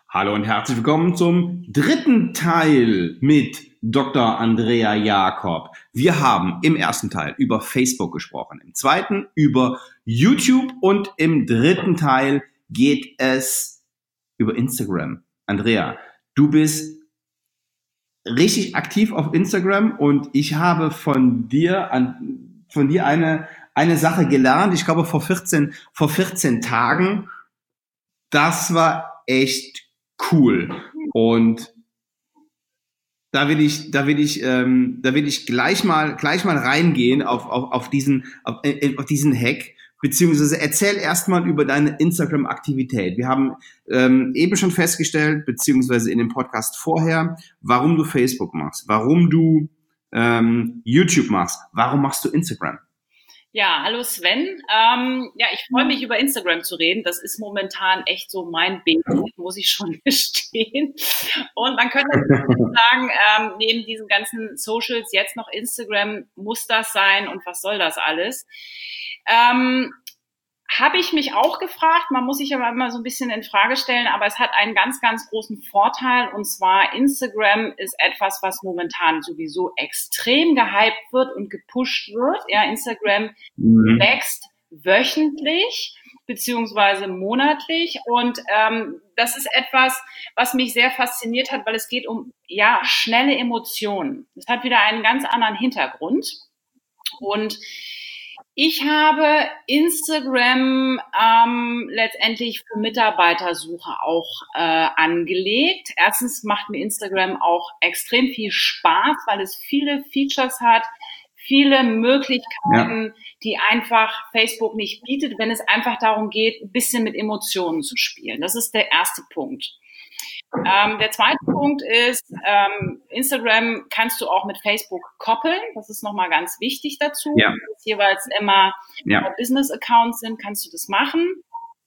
Hallo und herzlich willkommen zum dritten Teil mit Dr. Andrea Jakob. Wir haben im ersten Teil über Facebook gesprochen, im zweiten über YouTube und im dritten Teil geht es über Instagram. Andrea, du bist richtig aktiv auf Instagram und ich habe von dir eine Sache gelernt. Ich glaube vor 14 Tagen. Das war echt cool. Und da will ich gleich mal reingehen auf diesen Hack, beziehungsweise erzähl erstmal über deine Instagram-Aktivität. Wir haben eben schon festgestellt, beziehungsweise in dem Podcast vorher, warum du Facebook machst, warum du YouTube machst, warum machst du Instagram? Ja, hallo Sven. Ich freue mich, über Instagram zu reden. Das ist momentan echt so mein Baby, muss ich schon gestehen. Und man könnte sagen, neben diesen ganzen Socials jetzt noch Instagram, muss das sein und was soll das alles? Habe ich mich auch gefragt, man muss sich aber immer so ein bisschen in Frage stellen, aber es hat einen ganz, ganz großen Vorteil, und zwar Instagram ist etwas, was momentan sowieso extrem gehypt wird und gepusht wird. Ja, Instagram wächst wöchentlich beziehungsweise monatlich, und das ist etwas, was mich sehr fasziniert hat, weil es geht um schnelle Emotionen. Es hat wieder einen ganz anderen Hintergrund, und ich habe Instagram letztendlich für Mitarbeitersuche auch angelegt. Erstens macht mir Instagram auch extrem viel Spaß, weil es viele Features hat, viele Möglichkeiten, die einfach Facebook nicht bietet, wenn es einfach darum geht, ein bisschen mit Emotionen zu spielen. Das ist der erste Punkt. Der zweite Punkt ist, Instagram kannst du auch mit Facebook koppeln. Das ist nochmal ganz wichtig dazu. Ja. Wenn es jeweils immer Business-Accounts sind, kannst du das machen.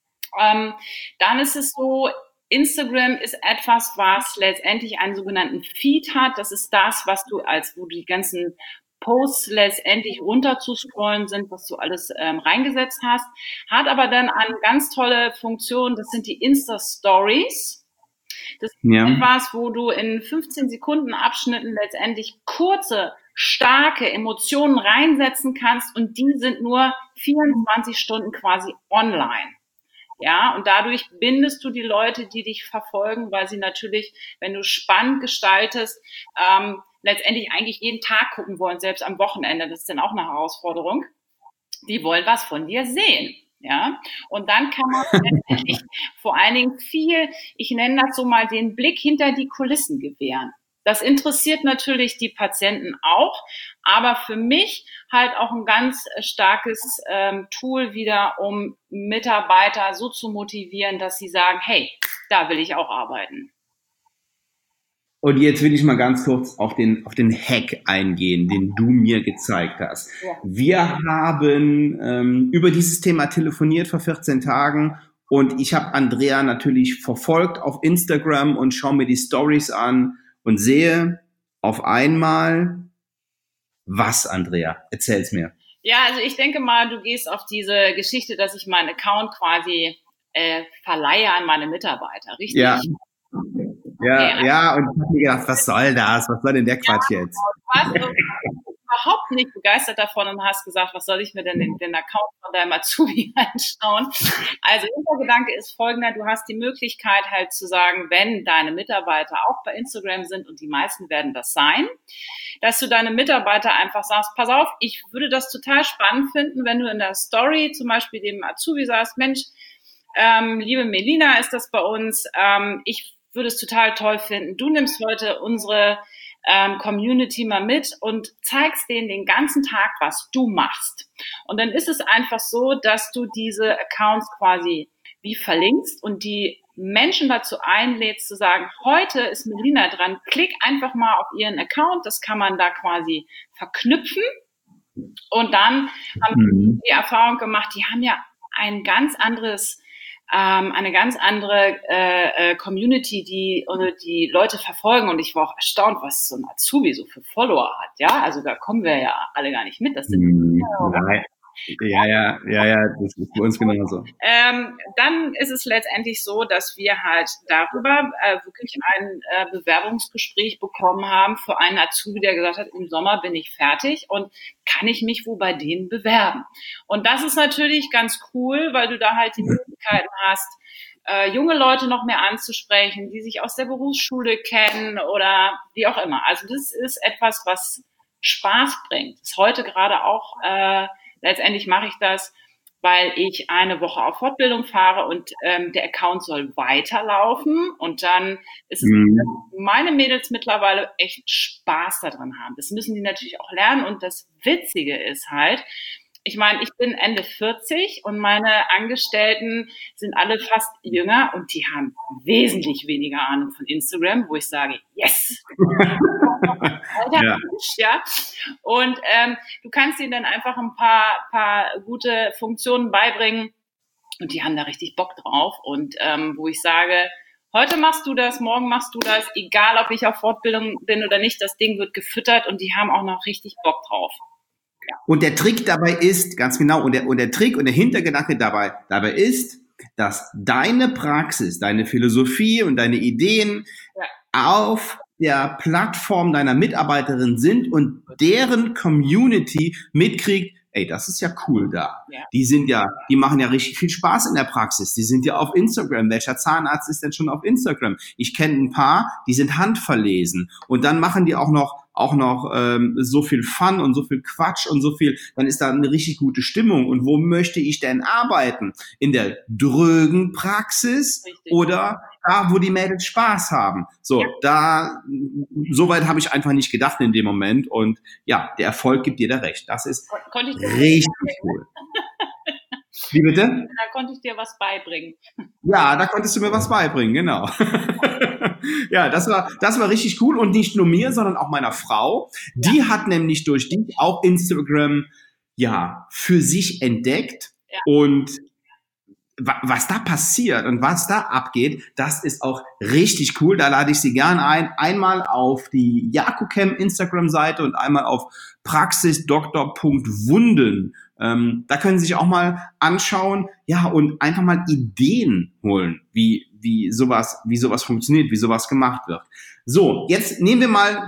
Dann ist es so, Instagram ist etwas, was letztendlich einen sogenannten Feed hat. Das ist das, wo die ganzen Posts letztendlich runter zu scrollen sind, was du alles reingesetzt hast. Hat aber dann eine ganz tolle Funktion, das sind die Insta-Stories. Das ist etwas, wo du in 15 Sekunden Abschnitten letztendlich kurze, starke Emotionen reinsetzen kannst, und die sind nur 24 Stunden quasi online. Ja, und dadurch bindest du die Leute, die dich verfolgen, weil sie natürlich, wenn du spannend gestaltest, letztendlich eigentlich jeden Tag gucken wollen, selbst am Wochenende. Das ist dann auch eine Herausforderung. Die wollen was von dir sehen. Ja, und dann kann man letztendlich vor allen Dingen ich nenne das so mal, den Blick hinter die Kulissen gewähren. Das interessiert natürlich die Patienten auch, aber für mich halt auch ein ganz starkes Tool wieder, um Mitarbeiter so zu motivieren, dass sie sagen, hey, da will ich auch arbeiten. Und jetzt will ich mal ganz kurz auf den Hack eingehen, den du mir gezeigt hast. Ja. Wir haben über dieses Thema telefoniert vor 14 Tagen und ich habe Andrea natürlich verfolgt auf Instagram und schaue mir die Stories an und sehe auf einmal was, Andrea? Erzähl's mir. Ja, also ich denke mal, du gehst auf diese Geschichte, dass ich meinen Account quasi verleihe an meine Mitarbeiter, richtig? Ja. Ja, und ich habe mir gedacht, was soll das? Was soll denn der Quatsch jetzt? Du warst überhaupt nicht begeistert davon und hast gesagt, was soll ich mir denn den Account von deinem Azubi anschauen? Also unser Gedanke ist folgender: Du hast die Möglichkeit halt zu sagen, wenn deine Mitarbeiter auch bei Instagram sind, und die meisten werden das sein, dass du deine Mitarbeiter einfach sagst, pass auf, ich würde das total spannend finden, wenn du in der Story zum Beispiel dem Azubi sagst, Mensch, liebe Melina ist das bei uns, ich würde es total toll finden, du nimmst heute unsere Community mal mit und zeigst denen den ganzen Tag, was du machst. Und dann ist es einfach so, dass du diese Accounts quasi wie verlinkst und die Menschen dazu einlädst zu sagen, heute ist Melina dran, klick einfach mal auf ihren Account, das kann man da quasi verknüpfen. Und dann haben wir die Erfahrung gemacht, die haben ja eine ganz andere Community, die Leute verfolgen, und ich war auch erstaunt, was so ein Azubi so für Follower hat, ja, also da kommen wir ja alle gar nicht mit, das sind Ja, das ist bei uns genauso. Dann ist es letztendlich so, dass wir halt darüber wirklich ein Bewerbungsgespräch bekommen haben für einen Azubi, der gesagt hat, im Sommer bin ich fertig und kann ich mich wo bei denen bewerben? Und das ist natürlich ganz cool, weil du da halt die Möglichkeiten hast, junge Leute noch mehr anzusprechen, die sich aus der Berufsschule kennen oder wie auch immer. Also das ist etwas, was Spaß bringt. Das ist heute gerade auch, letztendlich mache ich das, weil ich eine Woche auf Fortbildung fahre und der Account soll weiterlaufen und dann ist es, meine Mädels mittlerweile echt Spaß daran haben. Das müssen die natürlich auch lernen und das Witzige ist halt, ich meine, ich bin Ende 40 und meine Angestellten sind alle fast jünger und die haben wesentlich weniger Ahnung von Instagram, wo ich sage, yes! Alter, ja. Und du kannst ihnen dann einfach ein paar gute Funktionen beibringen und die haben da richtig Bock drauf. Und wo ich sage, heute machst du das, morgen machst du das, egal ob ich auf Fortbildung bin oder nicht, das Ding wird gefüttert und die haben auch noch richtig Bock drauf. Ja. Und der Trick dabei ist, ganz genau, und der Trick und der Hintergedanke dabei ist, dass deine Praxis, deine Philosophie und deine Ideen auf der Plattform deiner Mitarbeiterin sind und deren Community mitkriegt, ey, das ist ja cool da. Ja. Die machen ja richtig viel Spaß in der Praxis. Die sind ja auf Instagram. Welcher Zahnarzt ist denn schon auf Instagram? Ich kenne ein paar, die sind handverlesen. Und dann machen die auch noch so viel Fun und so viel Quatsch und so viel, dann ist da eine richtig gute Stimmung. Und wo möchte ich denn arbeiten? In der drögen Praxis oder da, wo die Mädels Spaß haben? So, so weit habe ich einfach nicht gedacht in dem Moment. Und ja, der Erfolg gibt dir da recht. Das ist richtig cool. Wie bitte? Da konnte ich dir was beibringen. Ja, da konntest du mir was beibringen, genau. Ja, das war richtig cool und nicht nur mir, sondern auch meiner Frau. Die hat nämlich durch dich auch Instagram für sich entdeckt und was da passiert und was da abgeht, das ist auch richtig cool. Da lade ich Sie gern ein. Einmal auf die Jakocam Instagram-Seite und einmal auf praxisdoktor.wundeln. Da können Sie sich auch mal anschauen, und einfach mal Ideen holen, wie sowas funktioniert, wie sowas gemacht wird. So, jetzt nehmen wir mal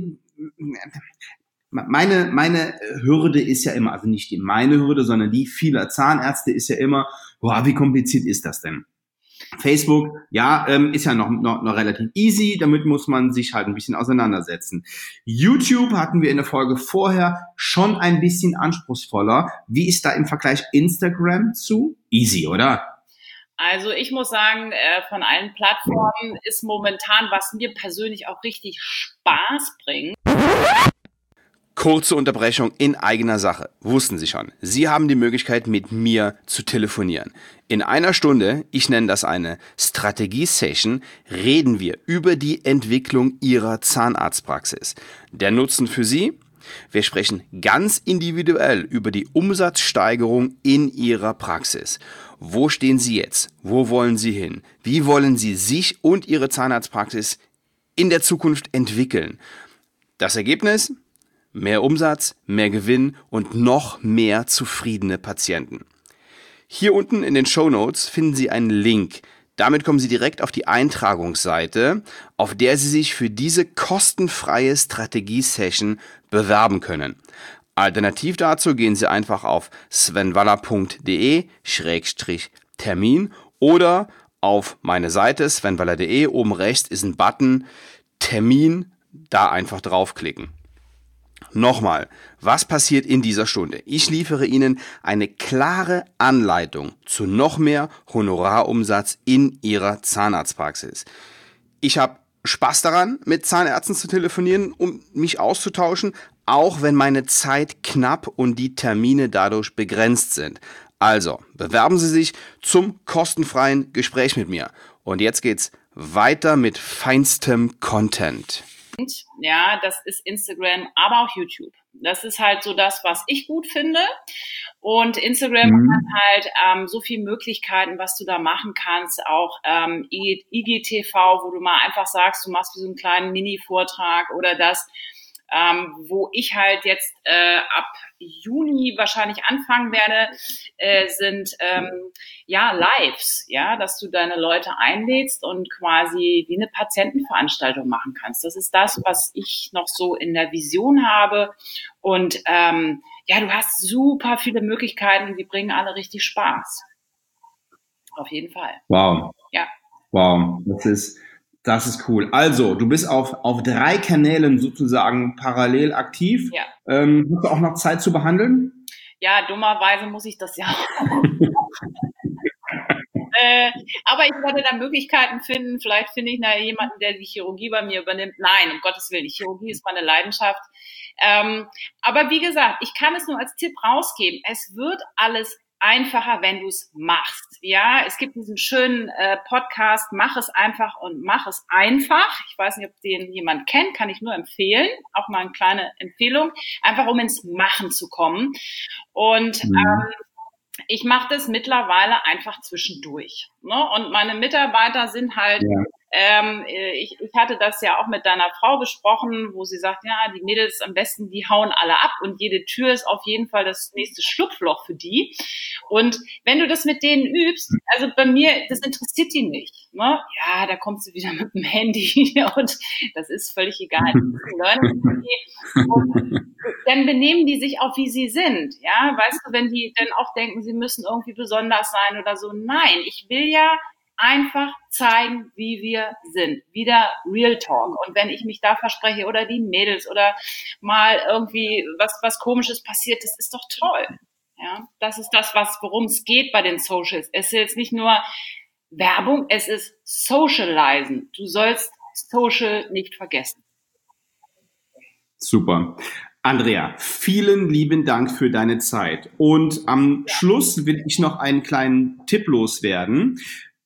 meine Hürde ist ja immer, also nicht meine Hürde, sondern die vieler Zahnärzte ist ja immer, wie kompliziert ist das denn? Facebook, ist ja noch relativ easy, damit muss man sich halt ein bisschen auseinandersetzen. YouTube hatten wir in der Folge vorher schon ein bisschen anspruchsvoller. Wie ist da im Vergleich Instagram zu? Easy, oder? Also ich muss sagen, von allen Plattformen ist momentan, was mir persönlich auch richtig Spaß bringt. Kurze Unterbrechung in eigener Sache. Wussten Sie schon, Sie haben die Möglichkeit, mit mir zu telefonieren. In einer Stunde, ich nenne das eine Strategie-Session, reden wir über die Entwicklung Ihrer Zahnarztpraxis. Der Nutzen für Sie? Wir sprechen ganz individuell über die Umsatzsteigerung in Ihrer Praxis. Wo stehen Sie jetzt? Wo wollen Sie hin? Wie wollen Sie sich und Ihre Zahnarztpraxis in der Zukunft entwickeln? Das Ergebnis? Mehr Umsatz, mehr Gewinn und noch mehr zufriedene Patienten. Hier unten in den Shownotes finden Sie einen Link. Damit kommen Sie direkt auf die Eintragungsseite, auf der Sie sich für diese kostenfreie Strategie-Session bewerben können. Alternativ dazu gehen Sie einfach auf svenwaller.de/Termin oder auf meine Seite svenwaller.de. Oben rechts ist ein Button Termin, da einfach draufklicken. Nochmal, was passiert in dieser Stunde? Ich liefere Ihnen eine klare Anleitung zu noch mehr Honorarumsatz in Ihrer Zahnarztpraxis. Ich habe Spaß daran, mit Zahnärzten zu telefonieren, um mich auszutauschen, auch wenn meine Zeit knapp und die Termine dadurch begrenzt sind. Also, bewerben Sie sich zum kostenfreien Gespräch mit mir. Und jetzt geht's weiter mit feinstem Content. Ja, das ist Instagram, aber auch YouTube. Das ist halt so das, was ich gut finde. Und Instagram hat halt so viele Möglichkeiten, was du da machen kannst. Auch IGTV, wo du mal einfach sagst, du machst wie so einen kleinen Mini-Vortrag oder das. Wo ich halt jetzt ab Juni wahrscheinlich anfangen werde, sind Lives, ja, dass du deine Leute einlädst und quasi wie eine Patientenveranstaltung machen kannst. Das ist das, was ich noch so in der Vision habe. Und du hast super viele Möglichkeiten, die bringen alle richtig Spaß. Auf jeden Fall. Wow. Ja. Wow, das ist cool. Also, du bist auf 3 Kanälen sozusagen parallel aktiv. Ja. Hast du auch noch Zeit zu behandeln? Ja, dummerweise muss ich das ja. Aber ich werde da Möglichkeiten finden. Vielleicht finde ich jemanden, der die Chirurgie bei mir übernimmt. Nein, um Gottes Willen, die Chirurgie ist meine Leidenschaft. Aber wie gesagt, ich kann es nur als Tipp rausgeben. Es wird alles einfacher, wenn du es machst. Ja, es gibt diesen schönen Podcast, mach es einfach und mach es einfach. Ich weiß nicht, ob den jemand kennt, kann ich nur empfehlen. Auch mal eine kleine Empfehlung, einfach um ins Machen zu kommen. Und ich mache das mittlerweile einfach zwischendurch. Ne? Und meine Mitarbeiter sind halt, ich hatte das ja auch mit deiner Frau besprochen, wo sie sagt, ja, die Mädels am besten, die hauen alle ab und jede Tür ist auf jeden Fall das nächste Schlupfloch für die. Und wenn du das mit denen übst, also bei mir, das interessiert die nicht. Ne? Ja, da kommst du wieder mit dem Handy und das ist völlig egal. Und dann benehmen die sich auch, wie sie sind. Ja, weißt du, wenn die dann auch denken, sie müssen irgendwie besonders sein oder so. Nein, ich will ja einfach zeigen, wie wir sind. Wieder Real Talk. Und wenn ich mich da verspreche oder die Mädels oder mal irgendwie was Komisches passiert, das ist doch toll. Ja, das ist das, worum es geht bei den Socials. Es ist jetzt nicht nur Werbung, es ist Socializen. Du sollst Social nicht vergessen. Super. Andrea, vielen lieben Dank für deine Zeit. Und am Schluss will ich noch einen kleinen Tipp loswerden.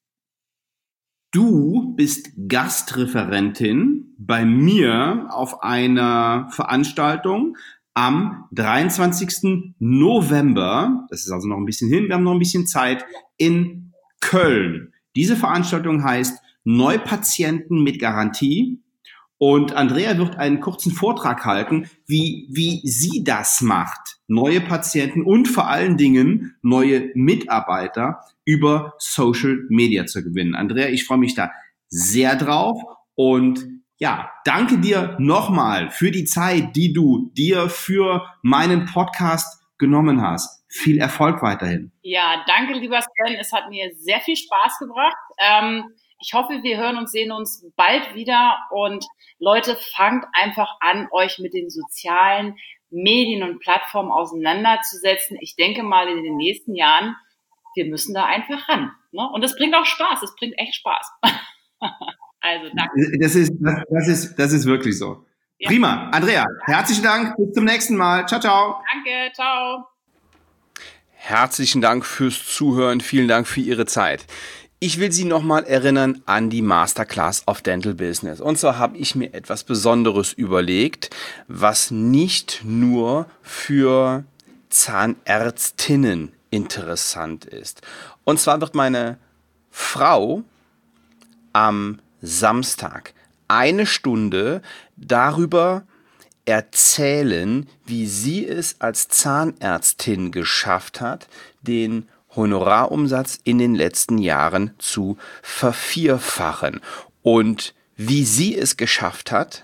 Du bist Gastreferentin bei mir auf einer Veranstaltung am 23. November. Das ist also noch ein bisschen hin, wir haben noch ein bisschen Zeit, in Köln. Diese Veranstaltung heißt Neupatienten mit Garantie. Und Andrea wird einen kurzen Vortrag halten, wie sie das macht, neue Patienten und vor allen Dingen neue Mitarbeiter über Social Media zu gewinnen. Andrea, ich freue mich da sehr drauf und ja, danke dir nochmal für die Zeit, die du dir für meinen Podcast genommen hast. Viel Erfolg weiterhin. Ja, danke, lieber Sven. Es hat mir sehr viel Spaß gebracht. Ich hoffe, wir hören und sehen uns bald wieder und Leute, fangt einfach an, euch mit den sozialen Medien und Plattformen auseinanderzusetzen. Ich denke mal, in den nächsten Jahren, wir müssen da einfach ran. Ne? Und es bringt auch Spaß. Es bringt echt Spaß. Also, danke. Das ist wirklich so. Ja. Prima. Andrea, herzlichen Dank. Bis zum nächsten Mal. Ciao, ciao. Danke. Ciao. Herzlichen Dank fürs Zuhören. Vielen Dank für Ihre Zeit. Ich will Sie nochmal erinnern an die Masterclass of Dental Business. Und zwar habe ich mir etwas Besonderes überlegt, was nicht nur für Zahnärztinnen interessant ist. Und zwar wird meine Frau am Samstag 1 Stunde darüber erzählen, wie sie es als Zahnärztin geschafft hat, den Honorarumsatz in den letzten Jahren zu vervierfachen und wie sie es geschafft hat,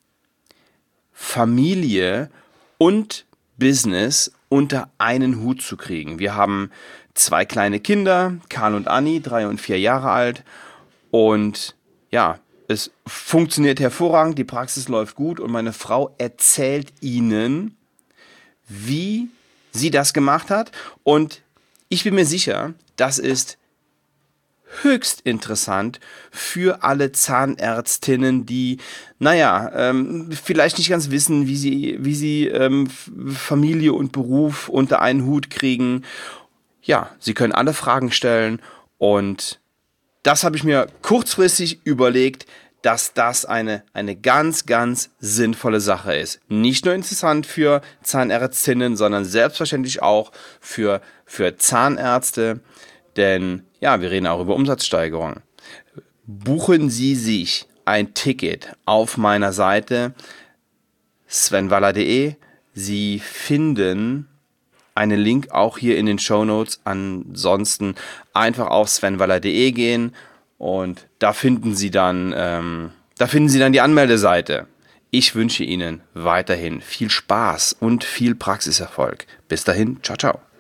Familie und Business unter einen Hut zu kriegen. Wir haben 2 kleine Kinder, Karl und Anni, 3 und 4 Jahre alt, und ja, es funktioniert hervorragend, die Praxis läuft gut und meine Frau erzählt Ihnen, wie sie das gemacht hat, und ich bin mir sicher, das ist höchst interessant für alle Zahnärztinnen, die, vielleicht nicht ganz wissen, wie sie Familie und Beruf unter einen Hut kriegen. Ja, sie können alle Fragen stellen, und das habe ich mir kurzfristig überlegt, dass das eine ganz, ganz sinnvolle Sache ist. Nicht nur interessant für Zahnärztinnen, sondern selbstverständlich auch für Zahnärzte, denn ja, wir reden auch über Umsatzsteigerung. Buchen Sie sich ein Ticket auf meiner Seite svenwaller.de. Sie finden einen Link auch hier in den Shownotes. Ansonsten einfach auf svenwaller.de gehen und da finden Sie dann die Anmeldeseite. Ich wünsche Ihnen weiterhin viel Spaß und viel Praxiserfolg. Bis dahin, ciao, ciao.